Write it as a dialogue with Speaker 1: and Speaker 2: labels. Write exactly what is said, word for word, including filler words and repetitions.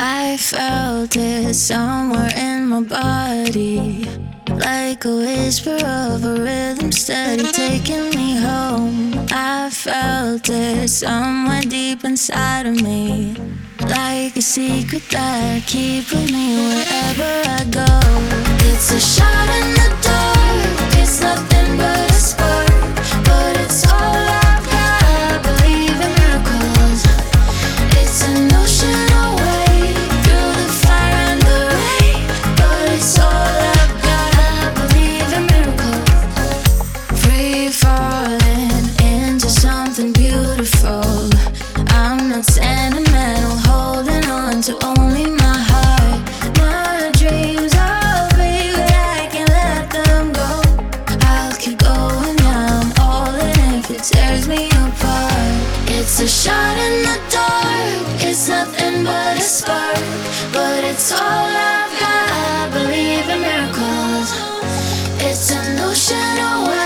Speaker 1: I felt it somewhere in my body, like a whisper of a rhythm steady taking me home. I felt it somewhere deep inside of me, like a secret that I keep with me wherever I go. It's a shot in the dark, it's nothing but a spark, but it's all I've got. I believe in miracles. It's an ocean away through the fire and the rain, but it's all I've got. I believe in miracles. Free falling into something beautiful. I'm not sentimental, holding on to only my heart. My dreams are big, but I can't let them go. I'll keep going, yeah, I'm all in if it tears me apart. It's a shot in the dark, it's nothing but a spark, but it's all I've got. I believe in miracles. It's an ocean away